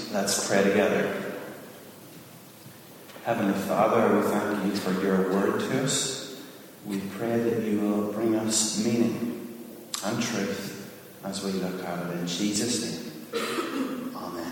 Let's pray together. Heavenly Father, we thank you for your word to us. We pray that you will bring us meaning and truth as we look at it in Jesus' name. Amen.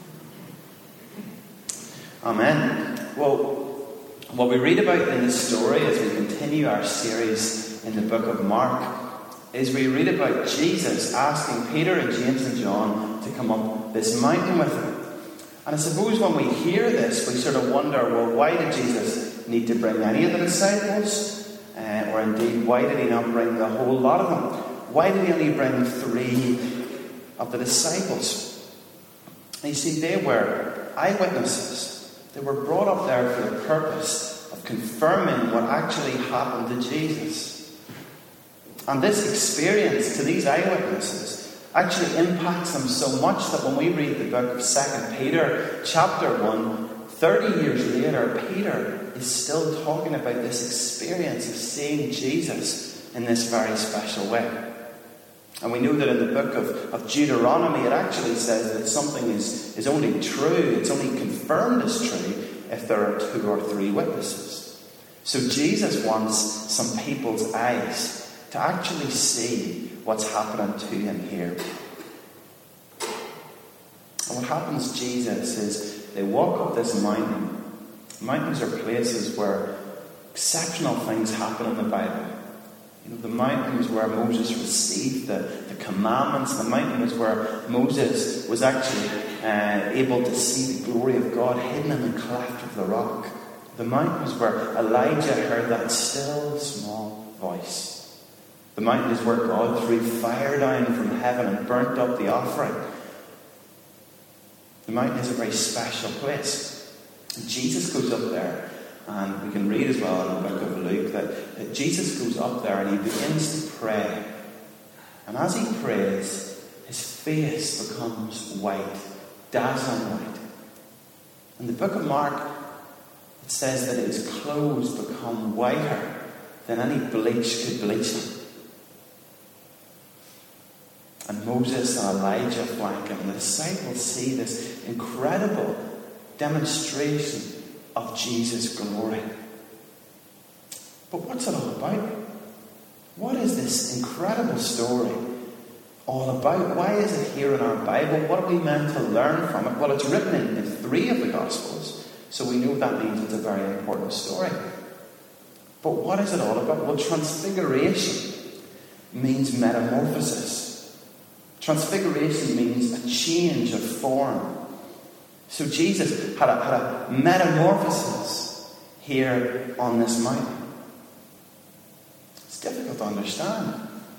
Amen. Well, what we read about in this story as we continue our series in the book of Mark is we read about Jesus asking Peter and James and John to come up this mountain with him. And I suppose when we hear this, we sort of wonder, well, why did Jesus need to bring any of the disciples? Or indeed, why did he not bring the whole lot of them? Why did he only bring 3 of the disciples? And you see, they were eyewitnesses. They were brought up there for the purpose of confirming what actually happened to Jesus. And this experience to these eyewitnesses actually impacts them so much that when we read the book of 2 Peter chapter 1, 30 years later, Peter is still talking about this experience of seeing Jesus in this very special way. And we know that in the book of Deuteronomy, it actually says that something is only true, it's only confirmed as true if there are 2 or 3 witnesses. So Jesus wants some people's eyes to actually see what's happening to him here. And what happens to Jesus is they walk up this mountain. Mountains are places where exceptional things happen in the Bible. You know, the mountains where Moses received the commandments. The mountains where Moses was actually able to see the glory of God hidden in the cleft of the rock. The mountains where Elijah heard that still small voice. The mountain is where God threw fire down from heaven and burnt up the offering. The mountain is a very special place. And Jesus goes up there, and we can read as well in the book of Luke that Jesus goes up there and he begins to pray. And as he prays, his face becomes white, dazzling white. In the book of Mark, it says that his clothes become whiter than any bleach could bleach them. And Moses and Elijah flank him, and the disciples see this incredible demonstration of Jesus' glory. But what's it all about? What is this incredible story all about? Why is it here in our Bible? What are we meant to learn from it? Well, it's written in 3 of the Gospels, so we know that means it's a very important story. But what is it all about? Well, transfiguration means metamorphosis. Transfiguration means a change of form. So Jesus had a metamorphosis here on this mountain. It's difficult to understand.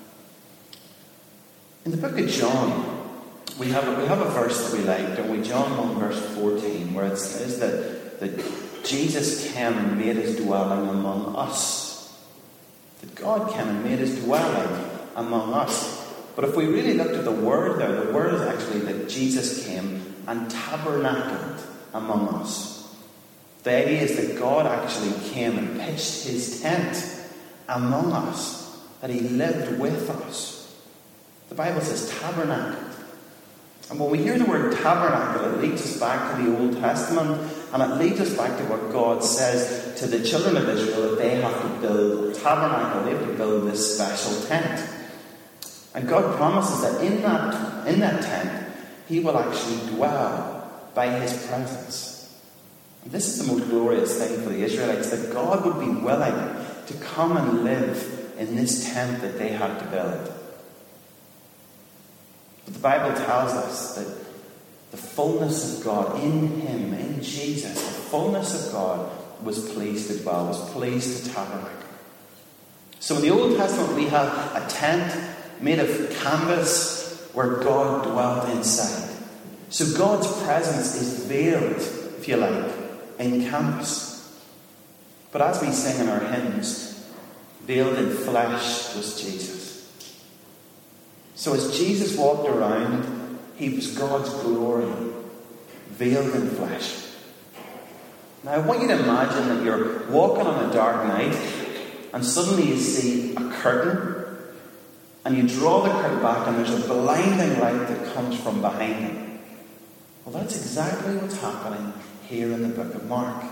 In the book of John, we have a verse that we like, don't we? John 1 verse 14, where it says that Jesus came and made his dwelling among us. That God came and made his dwelling among us. But if we really looked at the word there, the word is actually that Jesus came and tabernacled among us. The idea is that God actually came and pitched his tent among us, that he lived with us. The Bible says tabernacled. And when we hear the word tabernacle, it leads us back to the Old Testament, and it leads us back to what God says to the children of Israel, that they have to build a tabernacle, they have to build this special tent. And God promises that in that tent, he will actually dwell by his presence. And this is the most glorious thing for the Israelites, that God would be willing to come and live in this tent that they had to build. But the Bible tells us that the fullness of God in him, in Jesus, the fullness of God was pleased to dwell, was pleased to tabernacle. So in the Old Testament, we have a tent made of canvas where God dwelt inside. So God's presence is veiled, if you like, in canvas. But as we sing in our hymns, veiled in flesh was Jesus. So as Jesus walked around, he was God's glory, veiled in flesh. Now I want you to imagine that you're walking on a dark night and suddenly you see a curtain, and you draw the curtain back and there's a blinding light that comes from behind him. Well, that's exactly what's happening here in the book of Mark.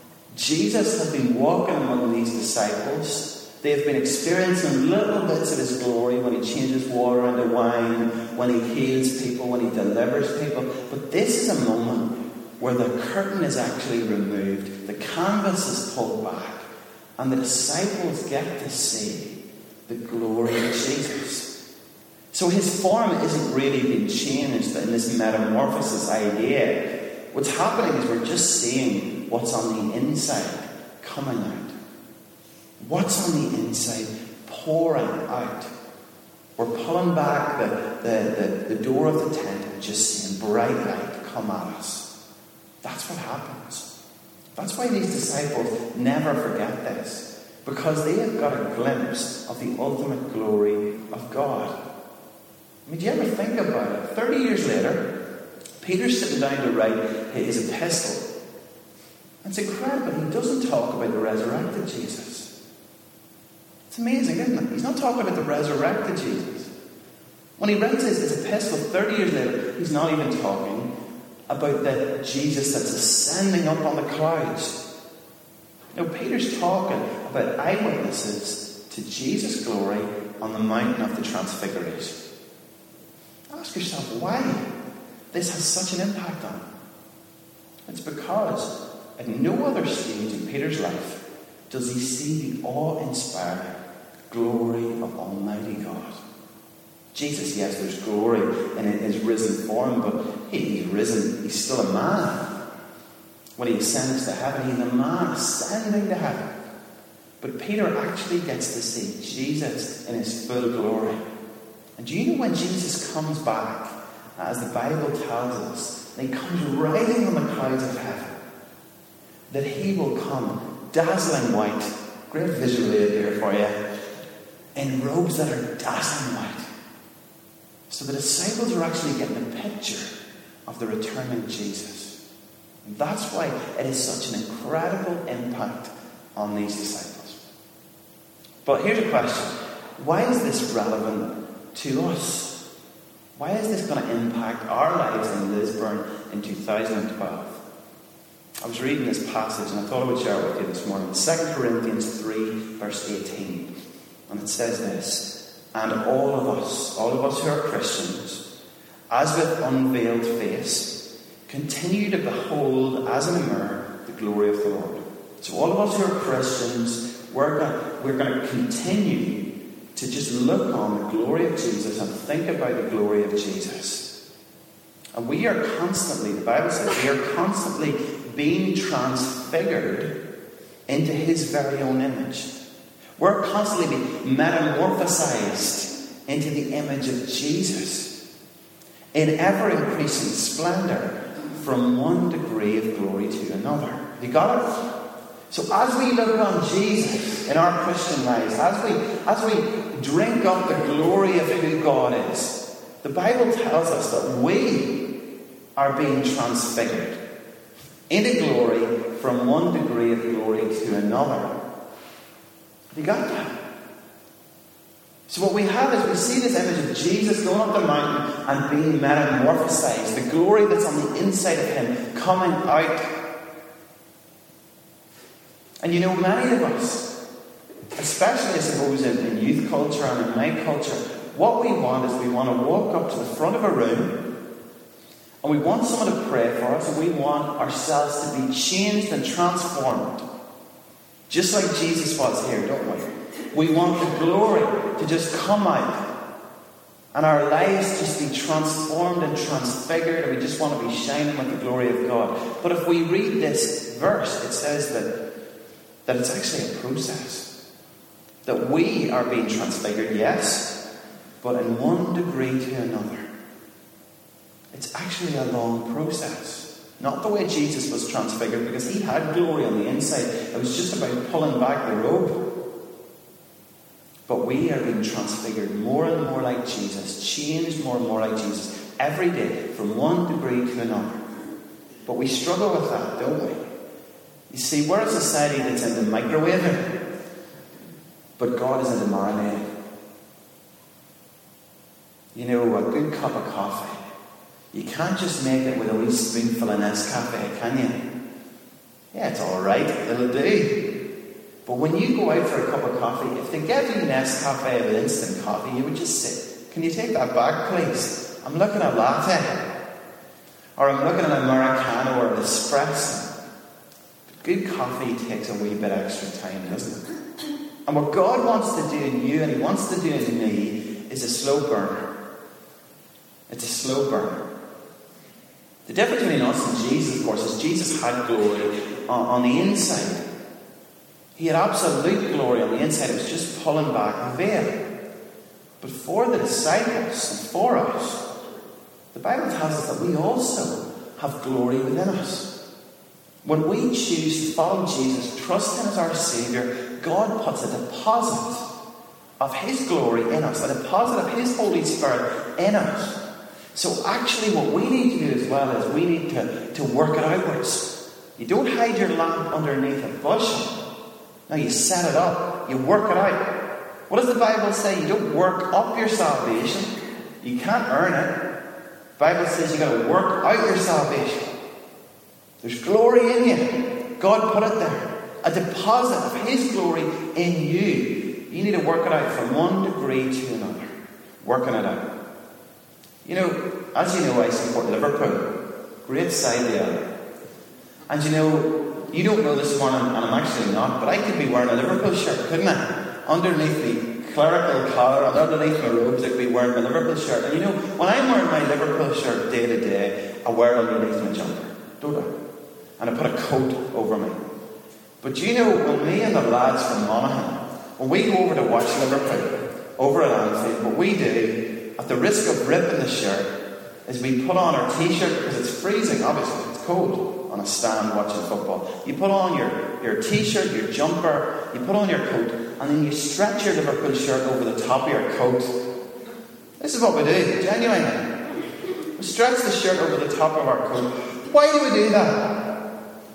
Jesus has been walking among these disciples. They have been experiencing little bits of his glory when he changes water into wine, when he heals people, when he delivers people. But this is a moment where the curtain is actually removed, the canvas is pulled back, and the disciples get to see the glory of Jesus. So his form isn't really being changed in this metamorphosis idea. What's happening is we're just seeing what's on the inside coming out. What's on the inside pouring out. We're pulling back the door of the tent and just seeing bright light come at us. That's what happens. That's why these disciples never forget this. Because they have got a glimpse of the ultimate glory of God. I mean, do you ever think about it? 30 years later, Peter's sitting down to write his epistle. It's incredible. He doesn't talk about the resurrected Jesus. It's amazing, isn't it? He's not talking about the resurrected Jesus. When he writes his epistle 30 years later, he's not even talking about the Jesus that's ascending up on the clouds. No, Peter's talking about eyewitnesses to Jesus' glory on the mountain of the Transfiguration. Ask yourself why this has such an impact on him. It's because at no other stage in Peter's life does he see the awe-inspiring glory of Almighty God. Jesus, yes, there's glory in his risen form, but he's risen, he's still a man. When he ascends to heaven, he's a man ascending to heaven. But Peter actually gets to see Jesus in his full glory. And do you know when Jesus comes back, as the Bible tells us, and he comes riding on the clouds of heaven, that he will come dazzling white, great visual aid here for you, in robes that are dazzling white. So the disciples are actually getting a picture of the returning Jesus. And that's why it is such an incredible impact on these disciples. But here's a question. Why is this relevant to us? Why is this going to impact our lives in Lisburn in 2012? I was reading this passage and I thought I would share it with you this morning. 2 Corinthians 3 verse 18. And it says this, and all of us who are Christians, as with unveiled face, continue to behold as in a mirror the glory of the Lord. So all of us who are Christians, we're going to continue to just look on the glory of Jesus and think about the glory of Jesus. And we are constantly, the Bible says, we are constantly being transfigured into his very own image. We're constantly being metamorphosized into the image of Jesus in ever-increasing splendour from one degree of glory to another. Have you got it? So as we look on Jesus in our Christian lives, as we drink up the glory of who God is, the Bible tells us that we are being transfigured into glory from one degree of glory to another. Have you got that? So what we have is we see this image of Jesus going up the mountain and being metamorphosized. The glory that's on the inside of him coming out. And you know, many of us, especially I suppose in youth culture and in my culture, what we want is we want to walk up to the front of a room and we want someone to pray for us and we want ourselves to be changed and transformed. Just like Jesus was here, don't we? We want the glory to just come out and our lives just be transformed and transfigured and we just want to be shining with the glory of God. But if we read this verse, it says that it's actually a process. That we are being transfigured, yes, but in one degree to another. It's actually a long process. Not the way Jesus was transfigured, because he had glory on the inside. It was just about pulling back the robe. But we are being transfigured more and more like Jesus, changed more and more like Jesus, every day, from one degree to another. But we struggle with that, don't we? You see, we're a society that's into microwaving, but God is into marinating. You know, a good cup of coffee. You can't just make it with a wee spoonful of Nescafe, can you? Yeah, it's alright, it'll do. But when you go out for a cup of coffee, if they gave you Nescafe with instant coffee, you would just say, can you take that back, please? I'm looking at latte. Or I'm looking at an Americano or an espresso. But good coffee takes a wee bit extra time, doesn't it? And what God wants to do in you, and He wants to do in me, is a slow burner. It's a slow burner. The difference between us and Jesus, of course, is Jesus had glory on the inside. He had absolute glory on the inside. It was just pulling back the veil. But for the disciples and for us, the Bible tells us that we also have glory within us. When we choose to follow Jesus, trust Him as our Saviour, God puts a deposit of His glory in us, a deposit of His Holy Spirit in us. So actually what we need to do as well is we need to work it outwards. You don't hide your lamp underneath a bushel. No, you set it up. You work it out. What does the Bible say? You don't work up your salvation. You can't earn it. The Bible says you've got to work out your salvation. There's glory in you. God put it there. A deposit of His glory in you. You need to work it out from one degree to another. Working it out. You know, as you know, I support Liverpool. Great side the other. And you know, you don't know this morning, and I'm actually not, but I could be wearing a Liverpool shirt, couldn't I? Underneath the clerical collar, and underneath my robes, I could be wearing my Liverpool shirt. And you know, when I'm wearing my Liverpool shirt day to day, I wear it underneath my jumper, don't I? And I put a coat over me. But do you know, when me and the lads from Monaghan, when we go over to watch Liverpool, over at Anfield, what we do, at the risk of ripping the shirt, is we put on our t-shirt, because it's freezing, obviously, it's cold on a stand watching football. You put on your t-shirt, your jumper, you put on your coat, and then you stretch your Liverpool shirt over the top of your coat. This is what we do, genuinely. We stretch the shirt over the top of our coat. Why do we do that?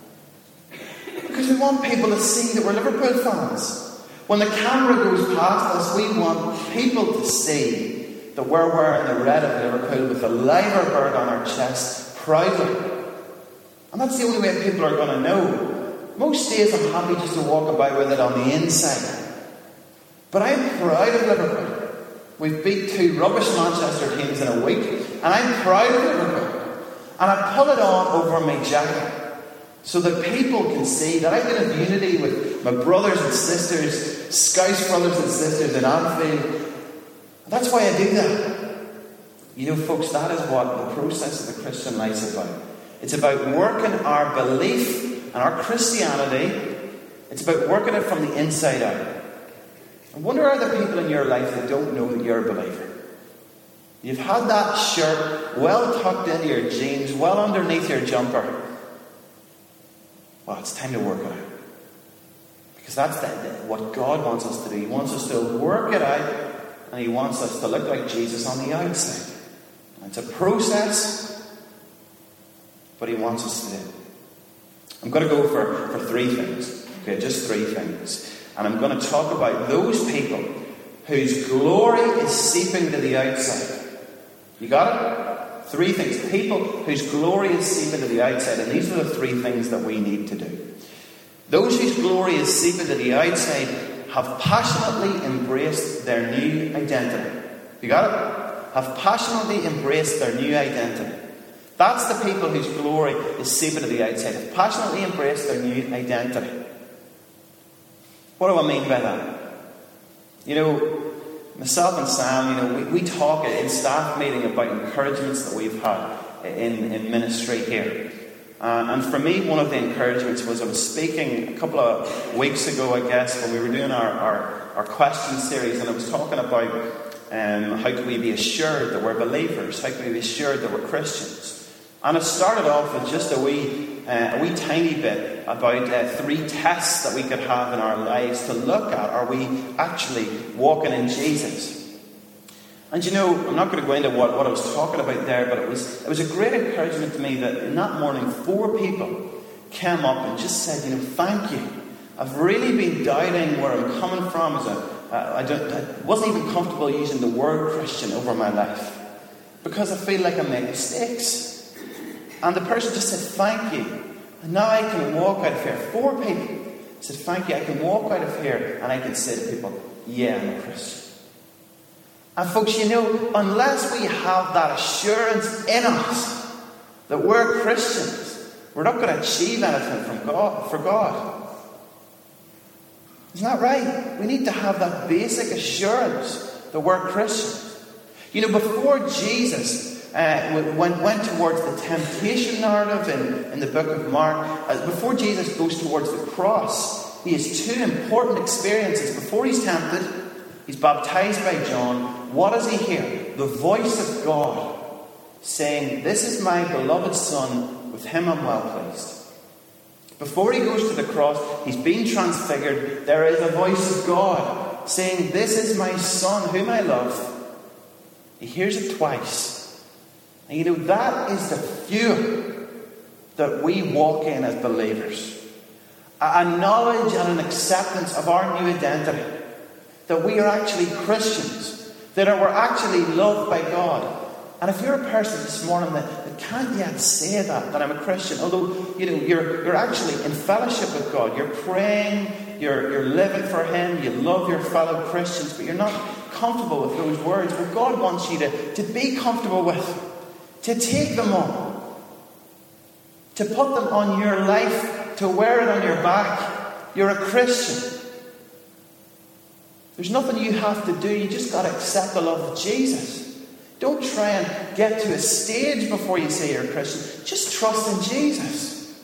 Because we want people to see that we're Liverpool fans. When the camera goes past us, we want people to see that we're wearing the red of Liverpool with the liver bird on our chest proudly. And that's the only way people are going to know. Most days I'm happy just to walk about with it on the inside. But I'm proud of Liverpool. We've beat 2 rubbish Manchester teams in a week, and I'm proud of Liverpool. And I pull it on over my jacket so that people can see that I've been in unity with my brothers and sisters, Scouse brothers and sisters in Anfield. That's why I do that. You know, folks, that is what the process of the Christian life is about. It's about working our belief and our Christianity. It's about working it from the inside out. I wonder, are there people in your life that don't know that you're a believer? You've had that shirt well tucked into your jeans, well underneath your jumper. Well, it's time to work it out. Because that's what God wants us to do. He wants us to work it out. And He wants us to look like Jesus on the outside. And it's a process, but He wants us to do it. I'm going to go for 3 things. Okay, just 3 things. And I'm going to talk about those people whose glory is seeping to the outside. You got it? 3 things. People whose glory is seeping to the outside. And these are the 3 things that we need to do. Those whose glory is seeping to the outside have passionately embraced their new identity. You got it? Have passionately embraced their new identity. That's the people whose glory is seeping to the outside. Have passionately embraced their new identity. What do I mean by that? You know, myself and Sam, we talk in staff meeting about encouragements that we've had in ministry here. And for me, one of the encouragements was I was speaking a couple of weeks ago, I guess, when we were doing our question series, and I was talking about how can we be assured that we're believers? How can we be assured that we're Christians? And it started off with just a wee tiny bit about 3 tests that we could have in our lives to look at. Are we actually walking in Jesus? And you know, I'm not going to go into what I was talking about there, but it was a great encouragement to me that in that morning 4 people came up and just said, thank you. I've really been doubting where I'm coming from. I wasn't even comfortable using the word Christian over my life. because I feel like I make mistakes. And the person just said, thank you. And now I can walk out of here. 4 people said, thank you. I can walk out of here and I can say to people, yeah, I'm a Christian. And folks, unless we have that assurance in us that we're Christians, we're not going to achieve anything for God. Isn't that right? We need to have that basic assurance that we're Christians. Before Jesus went towards the temptation narrative in the book of Mark, before Jesus goes towards the cross, he has 2 important experiences. Before he's tempted, he's baptized by John. What does he hear? The voice of God saying, this is my beloved Son, with him I'm well pleased. Before he goes to the cross, he's been transfigured. There is a voice of God saying, this is my Son, whom I love. He hears it twice. And that is the fuel that we walk in as believers. A knowledge and an acceptance of our new identity. That we are actually Christians. That we're actually loved by God. And if you're a person this morning that can't yet say that I'm a Christian, although you're actually in fellowship with God, you're praying, you're living for him, you love your fellow Christians, but you're not comfortable with those words, well, God wants you to be comfortable with them, to take them on, to put them on your life, to wear it on your back. You're a Christian. There's nothing you have to do. You just got to accept the love of Jesus. Don't try and get to a stage before you say you're a Christian. Just trust in Jesus.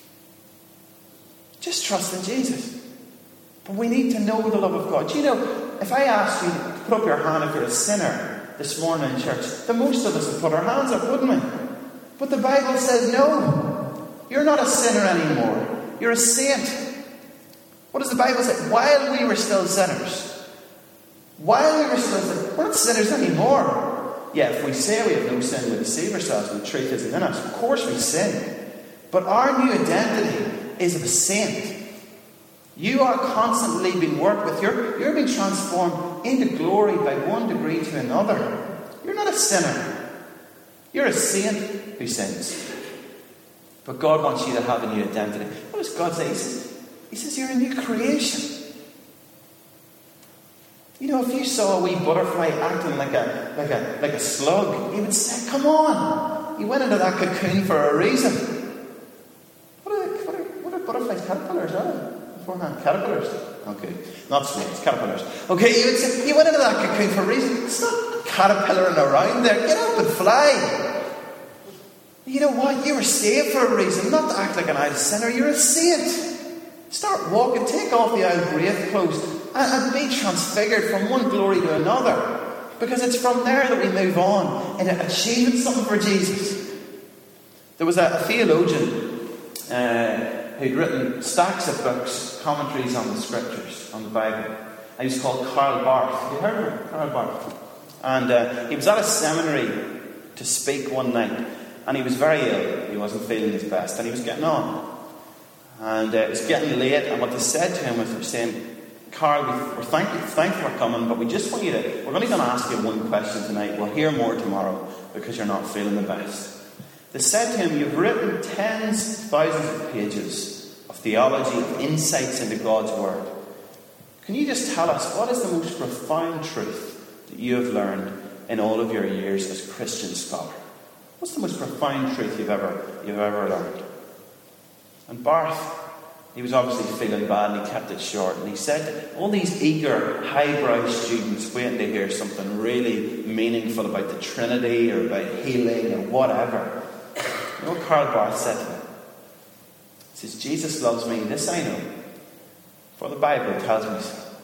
Just trust in Jesus. But we need to know the love of God. If I asked you to put up your hand if you're a sinner this morning in church, the most of us would put our hands up, wouldn't we? But the Bible says no. You're not a sinner anymore. You're a saint. What does the Bible say? While we were still sinners. While we were still sinners. We're not sinners anymore. Yeah, if we say we have no sin, we deceive ourselves and the truth isn't in us. Of course we sin. But our new identity is of a saint. You are constantly being worked with. You're being transformed into glory by one degree to another. You're not a sinner. You're a saint who sins. But God wants you to have a new identity. What does God say? He says you're a new creation. If you saw a wee butterfly acting like a slug, you would say, come on, you went into that cocoon for a reason. What are butterflies? Caterpillars, are they? Beforehand, caterpillars. Okay, not snakes, caterpillars. Okay, you would say, you went into that cocoon for a reason. Stop caterpillaring around there. Get up and fly. You know what? You were saved for a reason, not to act like an idle sinner. You're a saint. Start walking, take off the old grave clothes and be transfigured from one glory to another. Because it's from there that we move on in achieving something for Jesus. There was a theologian who'd written stacks of books, commentaries on the scriptures, on the Bible. And he was called Karl Barth. Have you heard of him? Karl Barth. And he was at a seminary to speak one night. And he was very ill. He wasn't feeling his best. And he was getting on. And it was getting late, and what they said to him was, they were saying, Carl, we're thankful for coming, but we're only going to ask you one question tonight. We'll hear more tomorrow because you're not feeling the best. They said to him, you've written tens, thousands of pages of theology, of insights into God's Word. Can you just tell us, what is the most profound truth that you have learned in all of your years as a Christian scholar? What's the most profound truth you've ever learned? And Barth, he was obviously feeling bad and he kept it short. And he said, all these eager, highbrow students waiting to hear something really meaningful about the Trinity or about healing or whatever. You know what Karl Barth said to him? He says, Jesus loves me, this I know, for the Bible tells me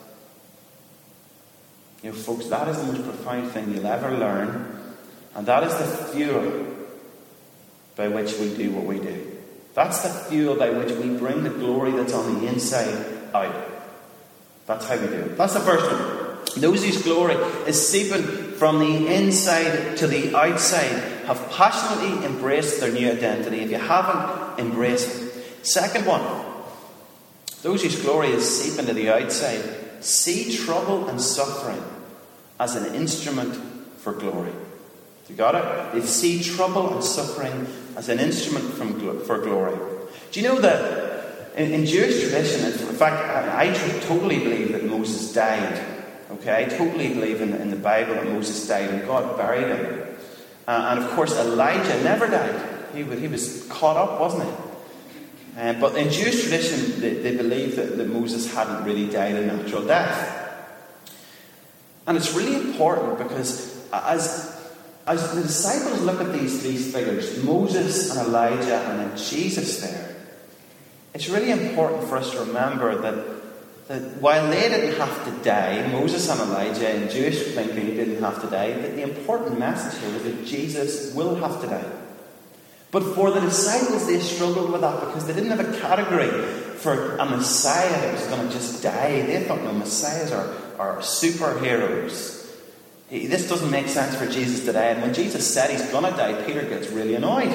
so. Folks, that is the most profound thing you'll ever learn. And that is the fuel by which we do what we do. That's the fuel by which we bring the glory that's on the inside out. That's how we do it. That's the first one. Those whose glory is seeping from the inside to the outside have passionately embraced their new identity. If you haven't, embrace it. Second one. Those whose glory is seeping to the outside see trouble and suffering as an instrument for glory. You got it? They see trouble and suffering as an instrument for glory. Do you know that in Jewish tradition, in fact, I totally believe that Moses died. Okay, I totally believe in the Bible that Moses died and God buried him. And of course, Elijah never died. He was caught up, wasn't he? But in Jewish tradition, they believe that Moses hadn't really died a natural death. And it's really important because as the disciples look at these three figures, Moses and Elijah and then Jesus there, it's really important for us to remember that while they didn't have to die, Moses and Elijah in Jewish thinking didn't have to die, that the important message here is that Jesus will have to die. But for the disciples, they struggled with that because they didn't have a category for a Messiah that was going to just die. They thought, no, Messiahs are superheroes. This doesn't make sense for Jesus to die. And when Jesus said he's going to die, Peter gets really annoyed.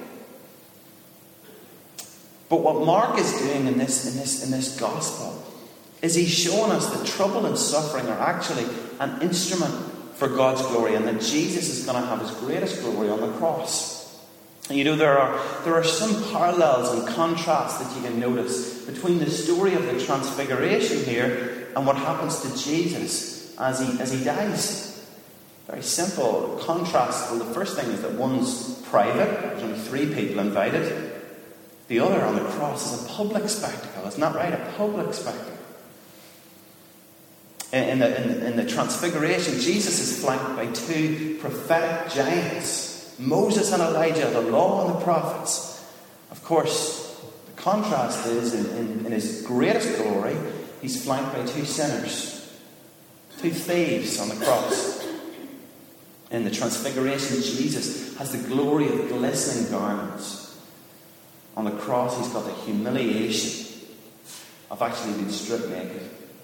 But what Mark is doing in this gospel is he's showing us that trouble and suffering are actually an instrument for God's glory, and that Jesus is going to have his greatest glory on the cross. And you know, there are some parallels and contrasts that you can notice between the story of the transfiguration here and what happens to Jesus as he dies. Very simple contrast. Well, the first thing is that one's private. There's only 3 people invited. The other on the cross is a public spectacle. Isn't that right? A public spectacle. In the transfiguration, Jesus is flanked by 2 prophetic giants, Moses and Elijah, the law and the prophets. Of course, the contrast is in his greatest glory, he's flanked by 2 sinners, 2 thieves on the cross. In the transfiguration, Jesus has the glory of glistening garments. On the cross, he's got the humiliation of actually being stripped naked.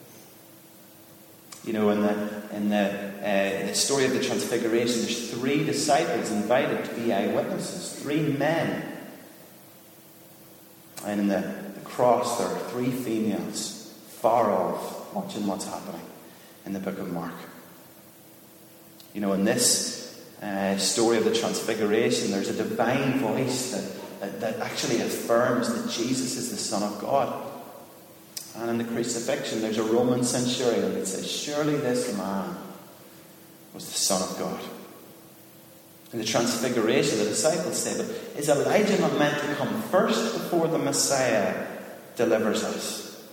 You know, in the story of the transfiguration, there's 3 disciples invited to be eyewitnesses, 3 men. And in the cross, there are 3 females, far off, watching what's happening in the book of Mark. You know, in this story of the transfiguration, there's a divine voice that actually affirms that Jesus is the Son of God. And in the crucifixion, there's a Roman centurion that says, surely this man was the Son of God. In the transfiguration, the disciples say, but is Elijah not meant to come first before the Messiah delivers us?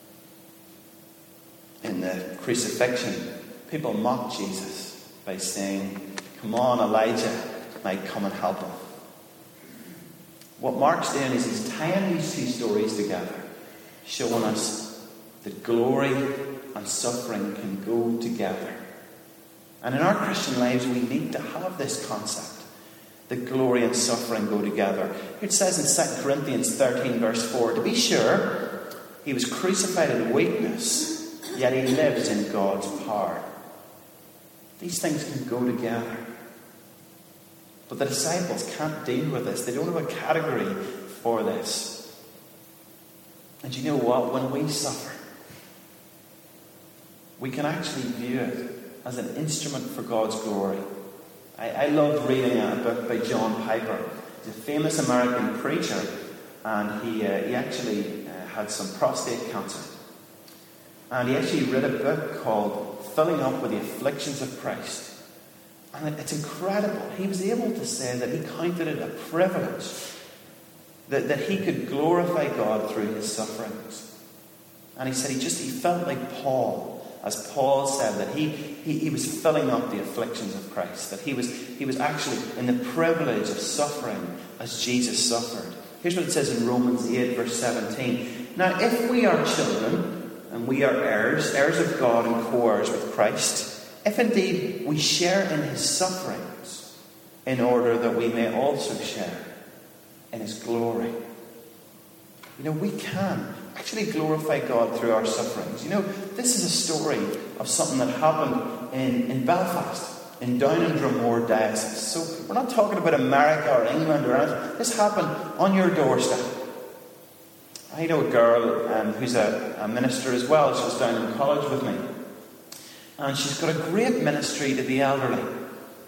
In the crucifixion, people mock Jesus by saying, come on, Elijah might come and help him. What Mark's doing is he's tying these 2 stories together, showing us that glory and suffering can go together. And in our Christian lives, we need to have this concept that glory and suffering go together. It says in 2 Corinthians 13 verse 4, to be sure, he was crucified in weakness, yet he lives in God's power. These things can go together. But the disciples can't deal with this. They don't have a category for this. And you know what? When we suffer, we can actually view it as an instrument for God's glory. I loved reading a book by John Piper. He's a famous American preacher, and he actually had some prostate cancer. And he actually read a book called Filling Up with the Afflictions of Christ. And it's incredible. He was able to say that he counted it a privilege that he could glorify God through his sufferings. And he said he felt like Paul, as Paul said, that he was filling up the afflictions of Christ, that he was actually in the privilege of suffering as Jesus suffered. Here's what it says in Romans 8 verse 17. Now if we are children, and we are heirs of God and co-heirs with Christ, if indeed we share in his sufferings, in order that we may also share in his glory. You know, we can actually glorify God through our sufferings. You know, this is a story of something that happened in Belfast, in Down and Dromore Diocese. So we're not talking about America or England or anything. This happened on your doorstep. I know a girl who's a minister as well. She was down in college with me. And she's got a great ministry to the elderly.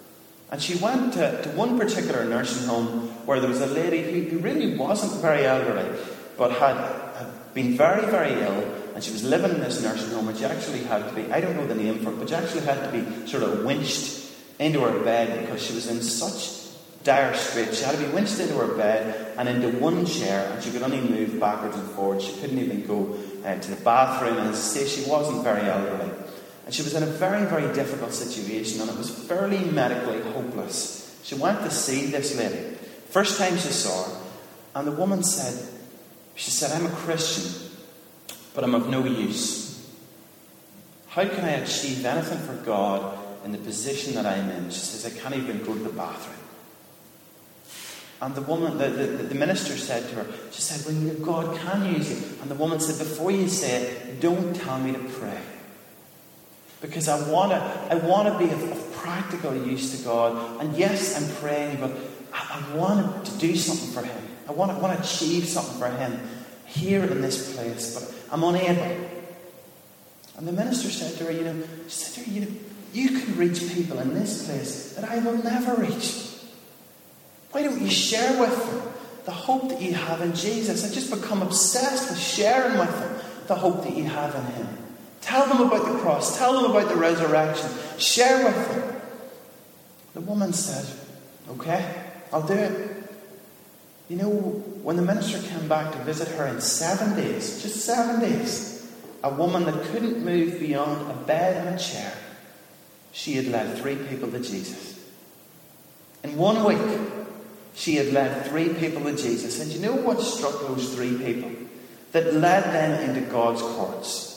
And she went to one particular nursing home where there was a lady who really wasn't very elderly, but had been very, very ill, and she was living in this nursing home, and she actually had to be, I don't know the name for it, but she actually had to be sort of winched into her bed because she was in such dire straits. She had to be winched into her bed and into one chair, and she could only move backwards and forwards. She couldn't even go to the bathroom, and as I say, she wasn't very elderly. And she was in a very, very difficult situation, and it was fairly medically hopeless. She went to see this lady. First time she saw her, and the woman said, I'm a Christian, but I'm of no use. How can I achieve anything for God in the position that I'm in? She says, I can't even go to the bathroom. And the woman, the minister said to her, she said, well, God can use you. And the woman said, before you say it, don't tell me to pray. Because I want to be of practical use to God. And yes, I'm praying, but I want to do something for Him. I want to achieve something for Him here in this place, but I'm unable. And the minister said to her, you can reach people in this place that I will never reach. Why don't you share with them the hope that you have in Jesus, and just become obsessed with sharing with them the hope that you have in Him? Tell them about the cross. Tell them about the resurrection. Share with them. The woman said, okay, I'll do it. When the minister came back to visit her in 7 days, just 7 days, a woman that couldn't move beyond a bed and a chair, she had led 3 people to Jesus. In 1 week, she had led 3 people to Jesus. And you know what struck those 3 people? That led them into God's courts.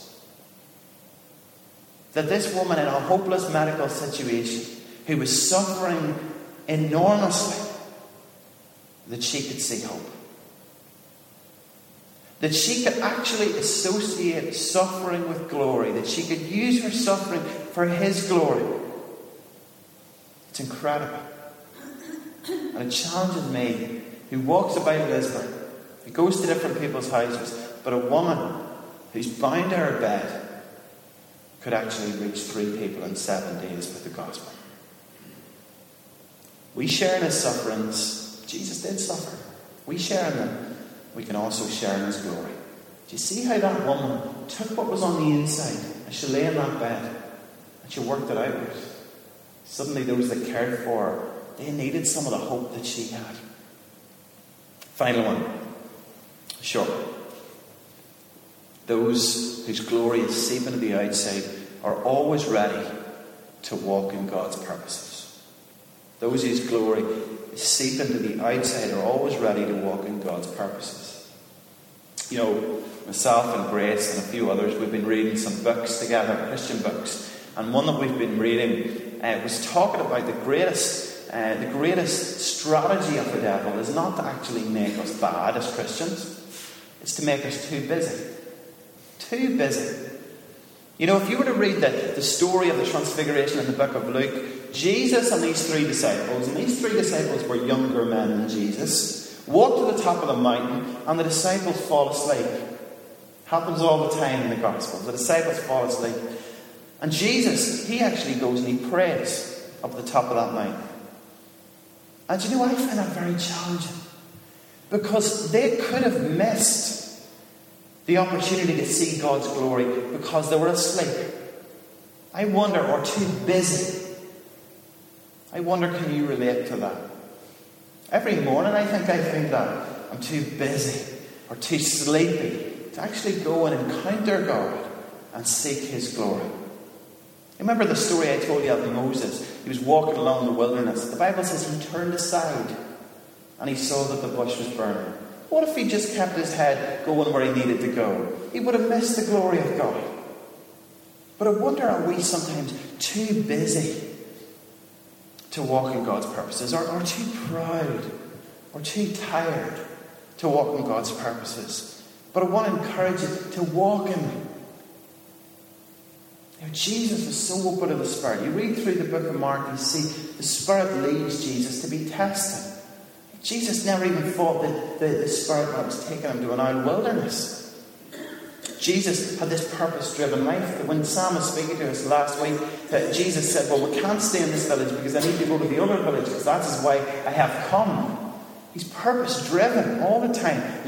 That this woman in a hopeless medical situation, who was suffering enormously, that she could see hope. That she could actually associate suffering with glory. That she could use her suffering for His glory. It's incredible. And it challenges me, who walks about Lisbon, who goes to different people's houses, but a woman who's bound to her bed could actually reach 3 people in 7 days with the gospel. We share in His sufferings. Jesus did suffer. We share in them. We can also share in His glory. Do you see how that woman took what was on the inside and she lay in that bed and she worked it out? Suddenly those that cared for her, they needed some of the hope that she had. Final one. Sure. Those whose glory is seeping to the outside are always ready to walk in God's purposes. Those whose glory is seeping to the outside are always ready to walk in God's purposes. Myself and Grace and a few others, we've been reading some books together, Christian books. And one that we've been reading was talking about the greatest strategy of the devil is not to actually make us bad as Christians. It's to make us too busy. Too busy. If you were to read the story of the Transfiguration in the book of Luke, Jesus and these 3 disciples, and these 3 disciples were younger men than Jesus, walk to the top of the mountain, and the disciples fall asleep. Happens all the time in the Gospels. The disciples fall asleep. And Jesus, He actually goes and He prays up at the top of that mountain. And I find that very challenging. Because they could have missed the opportunity to see God's glory because they were asleep. I wonder, or too busy. I wonder, can you relate to that? Every morning I think that. I'm too busy or too sleepy to actually go and encounter God and seek His glory. Remember the story I told you of Moses? He was walking along the wilderness. The Bible says he turned aside and he saw that the bush was burning. What if he just kept his head going where he needed to go? He would have missed the glory of God. But I wonder, are we sometimes too busy to walk in God's purposes, or too proud, or too tired to walk in God's purposes? But I want to encourage you to walk in them. Jesus was so open to the Spirit. You read through the book of Mark, you see the Spirit leads Jesus to be tested. Jesus never even fought the Spirit that was taking him to an island wilderness. Jesus had this purpose-driven life. When Sam was speaking to us last week, Jesus said, well, we can't stay in this village because I need to go to the other village because that is why I have come. He's purpose-driven all the time,